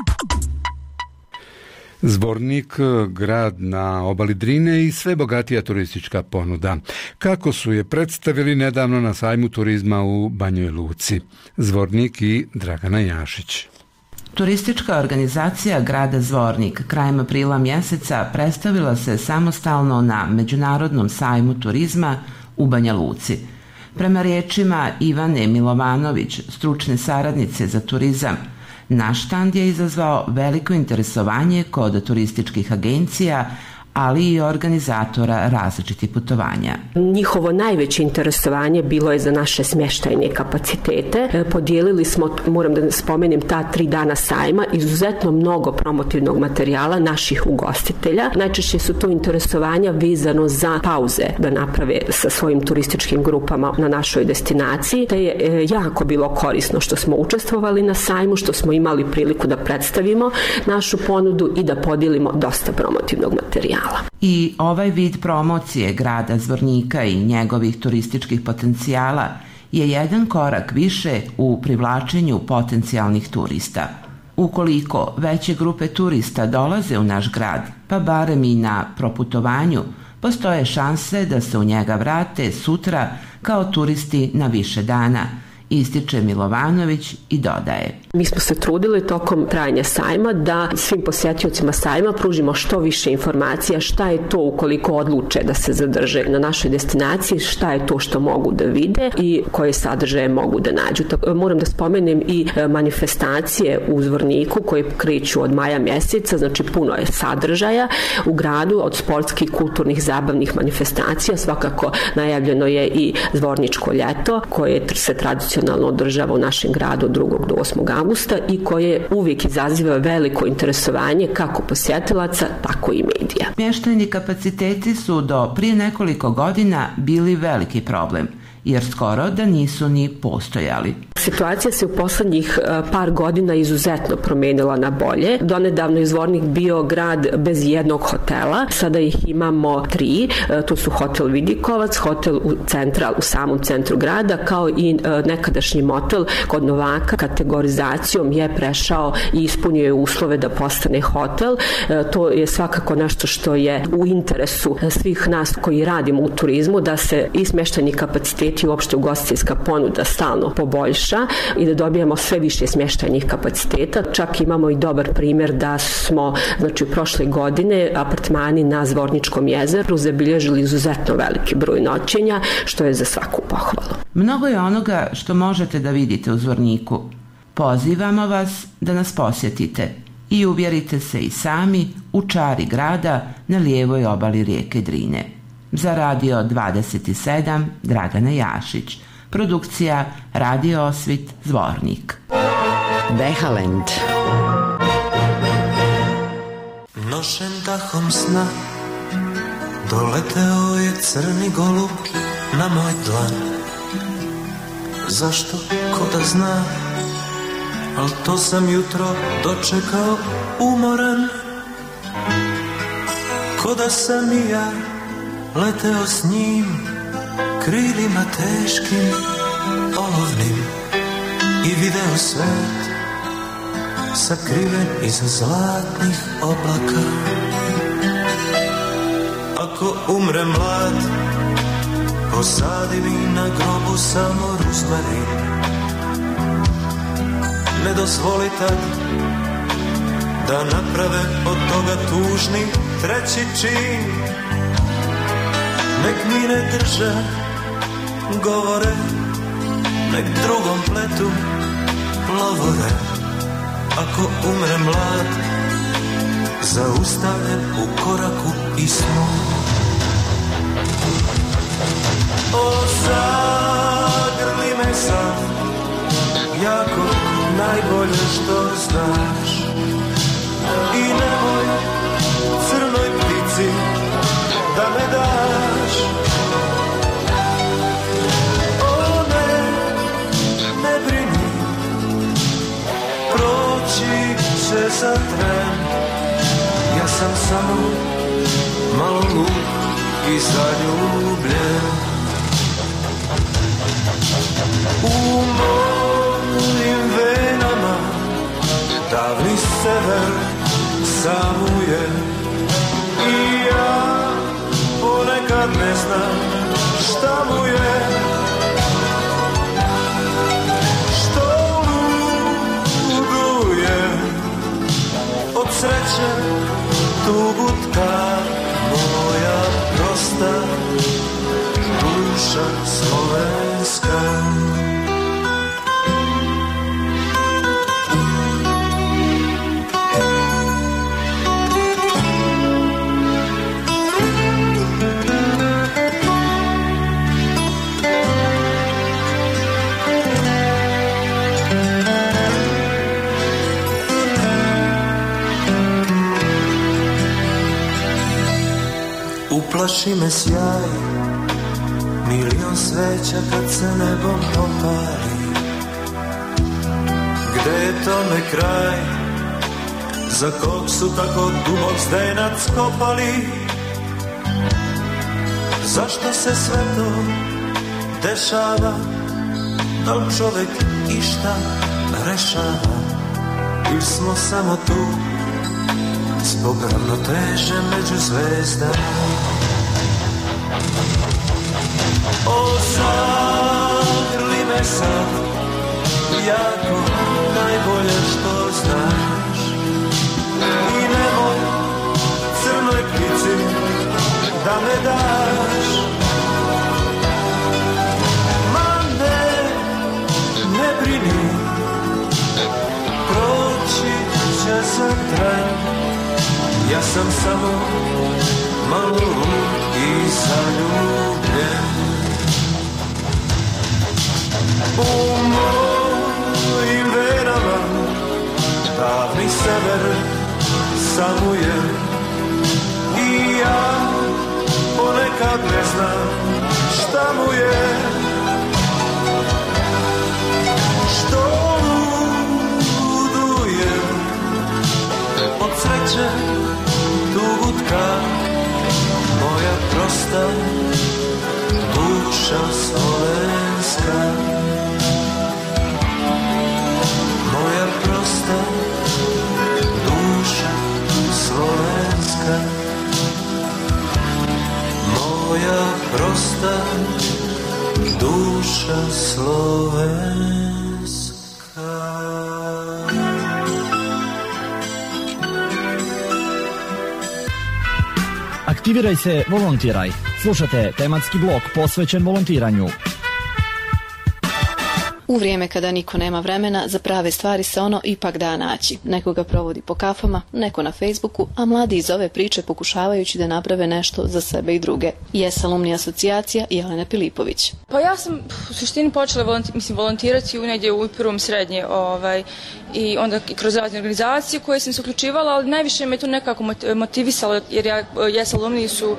Zvornik, grad na obali Drine i sve bogatija turistička ponuda. Kako su je predstavili nedavno na sajmu turizma u Banjoj Luci. Zvornik i Dragana Jašić. Turistička organizacija grada Zvornik krajem aprila mjeseca predstavila se samostalno na Međunarodnom sajmu turizma u Banja Luci. Prema riječima Ivane Milovanović, stručne saradnice za turizam, naš štand je izazvao veliko interesovanje kod turističkih agencija, ali i organizatora različitih putovanja. Njihovo najveće interesovanje bilo je za naše smještajne kapacitete. Podijelili smo, moram da spomenem, ta 3 dana sajma, izuzetno mnogo promotivnog materijala naših ugostitelja. Najčešće su to interesovanja vezano za pauze da naprave sa svojim turističkim grupama na našoj destinaciji. Te je jako bilo korisno što smo učestvovali na sajmu, što smo imali priliku da predstavimo našu ponudu i da podijelimo dosta promotivnog materijala. I ovaj vid promocije grada Zvornika i njegovih turističkih potencijala je jedan korak više u privlačenju potencijalnih turista. Ukoliko veće grupe turista dolaze u naš grad, pa barem i na proputovanju, postoje šanse da se u njega vrate sutra kao turisti na više dana, ističe Milovanović i dodaje. Mi smo se trudili tokom trajanja sajma da svim posjetiocima sajma pružimo što više informacija šta je to ukoliko odluče da se zadrže na našoj destinaciji, šta je to što mogu da vide i koje sadržaje mogu da nađu. Moram da spomenem i manifestacije u Zvorniku koje kreću od maja mjeseca, znači puno je sadržaja u gradu, od sportskih, kulturnih, zabavnih manifestacija. Svakako najavljeno je i Zvorničko ljeto koje se tradicionalno održava u našem gradu od 2. do 8. augusta i koje uvijek izaziva veliko interesovanje kako posjetilaca, tako i medija. Smještajni kapaciteti su do prije nekoliko godina bili veliki problem, jer skoro da nisu ni postojali. Situacija se u posljednjih par godina izuzetno promijenila na bolje. Donedavno je Zvornik bio grad bez jednog hotela, sada ih imamo 3. Tu su hotel Vidikovac, hotel u samom centru grada, kao i nekadašnji motel kod Novaka. Kategorizacijom je prešao i ispunio je uslove da postane hotel. To je svakako nešto što je u interesu svih nas koji radimo u turizmu, da se i smještajni kapaciteti i uopšte ugostiteljska ponuda stalno poboljša i da dobijemo sve više smještajnih kapaciteta. Čak imamo i dobar primjer da smo, znači, prošle godine apartmani na Zvorničkom jezeru zabilježili izuzetno veliki broj noćenja, što je za svaku pohvalu. Mnogo je onoga što možete da vidite u Zvorniku. Pozivamo vas da nas posjetite. i uvjerite se i sami u čari grada na lijevoj obali rijeke Drine. Za Radio 27 Dragana Jašić. Produkcija Radio Osvit Zvornik. Behalend. Nošen dahom sna doleteo je crni golub na moj dlan. Zašto, ko da zna, al to sam jutro dočekao umoran. Ko da sam i ja leteo s njim krilima teškim, olovnim, i video svet sakriven iza zlatnih oblaka. Ako umrem mlad, posadi mi na grobu samo ruzmarin. Ne dozvoli tad da naprave od toga tužni treći čin. Nek mi ne drže govore, nek drugom pletu lovore. Ako umrem mlad, zaustavljen u koraku i snu. O, zagrli me sad, jako najbolje što znaš. I nemoj crnoj ptici da me daš. O ne, ne brini, proći će za tren. Ja sam samo malo lud i zaljubljen. U mojim venama davni sever samuje. I ja ponekad ne znam šta mu je. Što luduje od sreće tugutka moja prosta duša slovenska. Uplaši me sjaj, milion sveća kad se nebom opali. Gde je tome kraj, za kog su tako dubok zdenac kopali? Zašto se sve to dešava, da li čovek išta rešava? Ili smo samo tu zbog ravnoteže među zvezdama? O, zagrli me sad, jako najbolje što znaš. I nemoj crnoj ptici da me daš. Ma ne, ne brini, proći će za tren. Ja sam samo malo lud i zaljubljen. U mojim venama davni sever samuje. I ja ponekad ne znam šta mu je. Što luduje od sreće tugutka moja prosta duša slovenska. Moja prosta duša slovenska. Moja prosta duša slovenska. Aktiviraj se, volontiraj. Slušate tematski blok posvećen volontiranju. U vrijeme kada niko nema vremena, za prave stvari se ono ipak da naći. Neko ga provodi po kafama, neko na Facebooku, a mladi iz ove priče pokušavajući da naprave nešto za sebe i druge. Jes alumni asocijacija Jelena Pilipović. Pa ja sam u suštini počela volontirati negdje u prvom srednje i onda kroz razne organizacije koje sam se uključivala, ali najviše me to nekako motivisalo jer Jes alumni su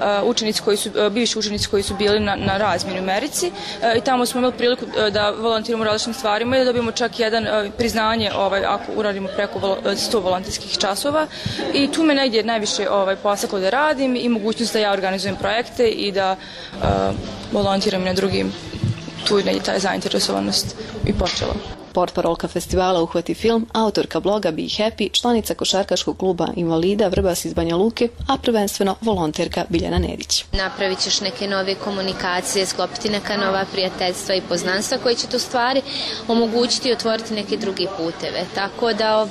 bivši učenici koji su bili na razmjeni u Americi i tamo smo imali priliku da volontiramo u različitim stvarima i da dobijemo čak jedan priznanje ako uradimo preko 100 volonterskih časova i tu me negdje najviše posaklo da radim i mogućnost da ja organizujem projekte i da volontiram na drugim, tu je ta zainteresovanost i počela. Portparolka festivala Uhvati film, autorka bloga Be Happy, članica košarkaškog kluba Invalida Vrbas iz Banja Luke, a prvenstveno volonterka Biljana Nedić. Napravit ćeš neke nove komunikacije, sklopiti neka nova prijateljstva i poznanstva koje će tu stvari omogućiti i otvoriti neke druge puteve. Tako da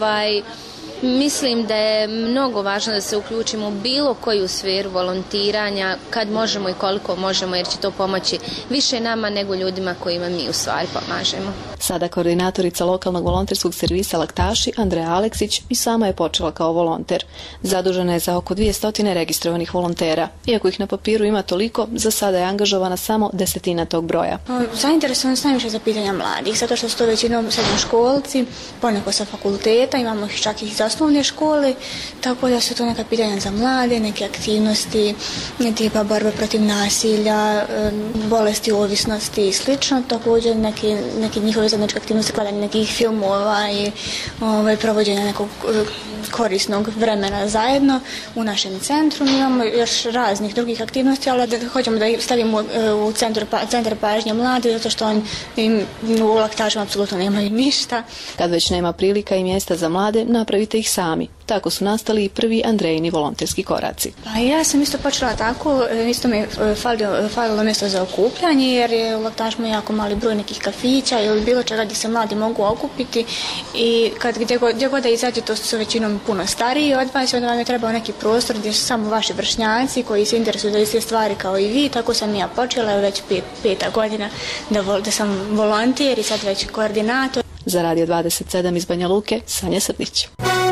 mislim da je mnogo važno da se uključimo u bilo koju sferu volontiranja kad možemo i koliko možemo jer će to pomoći više nama nego ljudima kojima mi u stvari pomažemo. Sada koordinatorica lokalnog volonterskog servisa Laktaši Andreja Aleksić i sama je počela kao volonter. Zadužena je za oko 200 registrovanih volontera. Iako ih na papiru ima toliko, za sada je angažovana samo 10% tog broja. Zainteresovanost najviše za pitanja mladih, zato što su to većinom srednjoškolci, poneko sa fakulteta, imamo ih čak i za osnovne škole, tako da su to neka pitanja za mlade, neke aktivnosti, tipa borbe protiv nasilja, bolesti, ovisnosti i slično. Također neke njihove zajedničke aktivnosti, gledanje nekih filmova i provođenja nekog korisnog vremena zajedno u našem centru. Mi imamo još raznih drugih aktivnosti, ali da hoćemo da ih stavimo u centar pažnje mladi, zato što oni u Laktašima apsolutno nemaju ništa. Kad već nema prilika i mjesta za mlade, napravite ih sami. Tako su nastali i prvi Andrejini volonterski koraci. Pa ja sam isto počela tako, isto mi je falilo mjesto za okupljanje, jer je u Laktašima jako mali broj nekih kafića ili bilo čega gdje se mladi mogu okupiti i gdje god da izađete, to su većinom puno stariji od vas, onda vam je trebao neki prostor gdje su samo vaši vršnjaci koji se interesuju za iste stvari kao i vi. Tako sam ja počela, već 5. godina da sam volonter i sad već koordinator. Za Radio 27 iz Banja Luke, Sanja Srdić.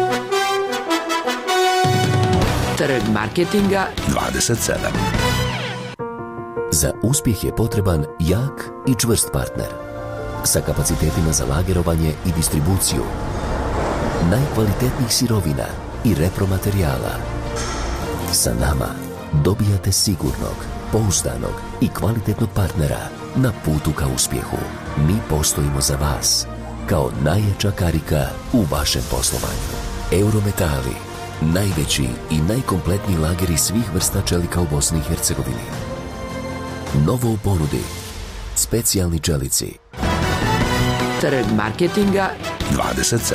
Trg marketinga 27. Za uspjeh je potreban jak i čvrst partner sa kapacitetima za lagerovanje i distribuciju najkvalitetnijih sirovina i repromaterijala. Sa nama dobijate sigurnog, pouzdanog i kvalitetnog partnera na putu ka uspjehu. Mi postojimo za vas kao najjača karika u vašem poslovanju. Eurometali, najveći i najkompletniji lageri svih vrsta čelika u Bosni i Hercegovini. Novo u ponudi, specijalni čelici. Trg marketinga 27.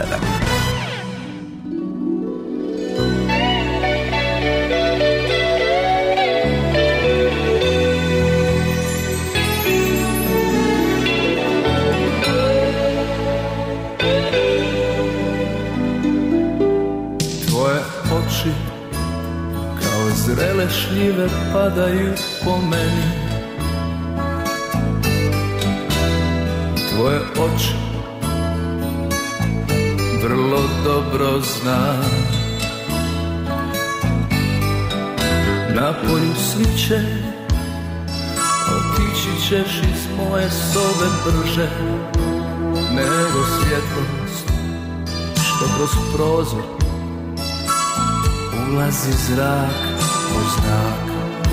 Tvoje oči kao zrele šljive padaju po meni. Tvoje oči vrlo dobro znam. Na polju sviće otići ćeš iz moje sobe brže nego svjetlost što kroz prozor ulazi zrak po zrak.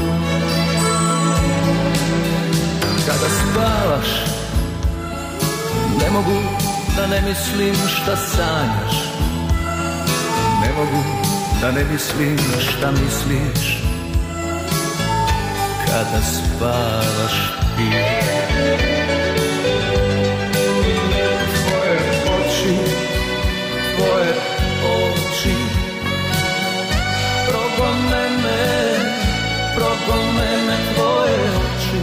Kada spavaš ne mogu da ne mislim šta sanjaš. Ne mogu da ne mislim šta misliš. Kada spavaš ti. Tvoje oči progone me tvoje oči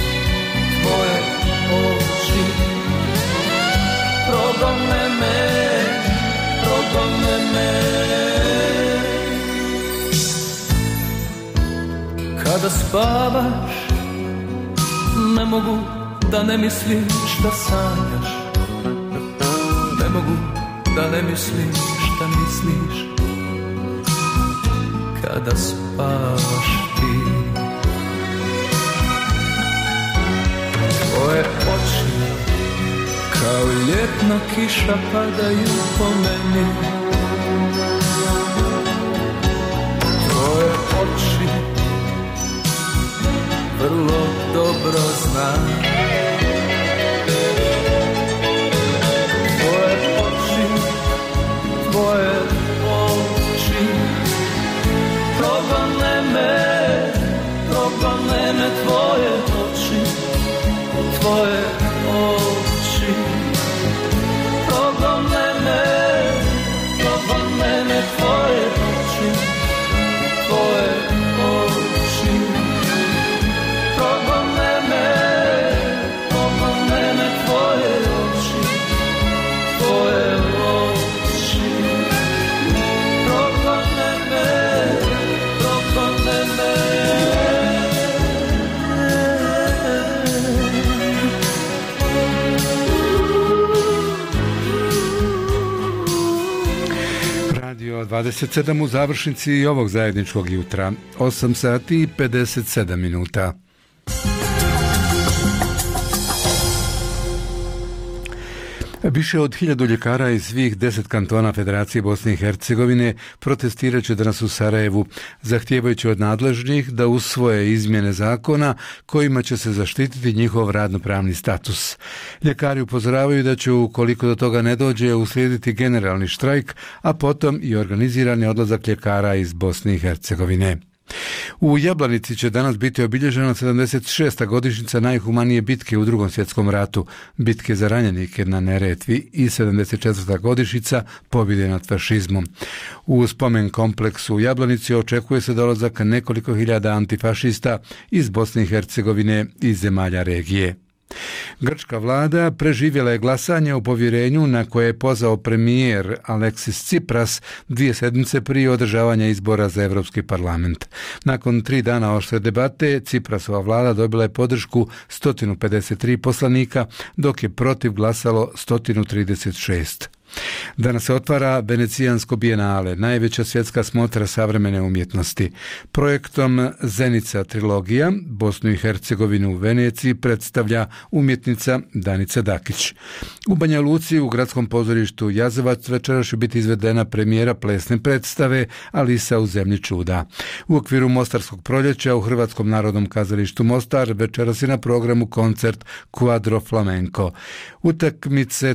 progone me. Kada spavaš ne mogu da ne mislim šta sanjaš. Ne mogu da ne mislim šta misliš kada spavaš ti. Tvoje oči kao ljetna kiša padaju po meni. Tvoje oči vrlo dobro znam. Tvoje oči progone me tvoje oči. Tvoje oči progone me tvoje oči. Tvoje oči progone me tvoje oči. Tvoje oči progone me. Radio 27 u završnici ovog zajedničkog jutra, 8 sati i 57 minuta. Više od 1000 ljekara iz svih 10 kantona Federacije Bosne i Hercegovine protestirat će danas u Sarajevu, zahtijevajući od nadležnih da usvoje izmjene zakona kojima će se zaštititi njihov radnopravni status. Ljekari upozoravaju da će, ukoliko do toga ne dođe, uslijediti generalni štrajk, a potom i organizirani odlazak ljekara iz Bosne i Hercegovine. U Jablanici će danas biti obilježena 76. godišnjica najhumanije bitke u Drugom svjetskom ratu, bitke za ranjenike na Neretvi, i 74. godišnjica pobjede nad fašizmom. U spomen kompleksu u Jablanici očekuje se dolazak nekoliko hiljada antifašista iz Bosne i Hercegovine i zemalja regije. Grčka vlada preživjela je glasanje o povjerenju na koje je pozvao premijer Aleksis Tsipras 2 sedmice prije održavanja izbora za Europski parlament. Nakon 3 dana oštre debate, Tsiprasova vlada dobila je podršku 153 poslanika, dok je protiv glasalo 136. Danas se otvara Venecijansko bijenale, najveća svjetska smotra savremene umjetnosti. Projektom Zenica trilogija Bosnu i Hercegovinu u Veneciji predstavlja umjetnica Danica Dakić. U Banja Luci u gradskom pozorištu Jazovac večeras će biti izvedena premijera plesne predstave Alisa u zemlji čuda. U okviru Mostarskog proljeća u Hrvatskom narodnom kazalištu Mostar večeras je na programu koncert Quadro Flamenco. Utakmice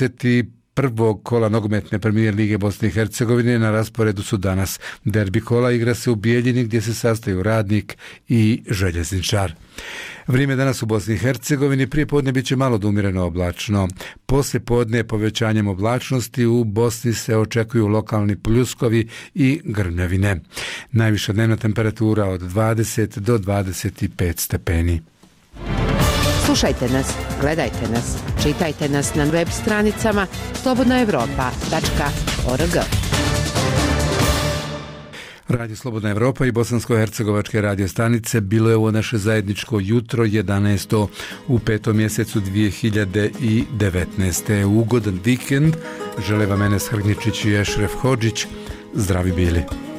31. kola nogometne premijer Lige Bosne i Hercegovine na rasporedu su danas. Derbi kola igra se u Bijeljini gdje se sastaju Radnik i Željezničar. Vrijeme danas u Bosni i Hercegovini prije podne bit će malo umjereno oblačno. Poslije podne povećanjem oblačnosti u Bosni se očekuju lokalni pljuskovi i grmljavine. Najviša dnevna temperatura od 20 do 25 stepeni. Slušajte nas, gledajte nas, čitajte nas na web stranicama slobodnaevropa.org. Radio Slobodna Evropa i bosansko-hercegovačke radio stanice bilo je ovo naše zajedničko jutro 11. u 5. mjesecu 2019. Ugodan vikend, žele vam Enes Hrgnjičić i Ešref Hodžić. Zdravi bili.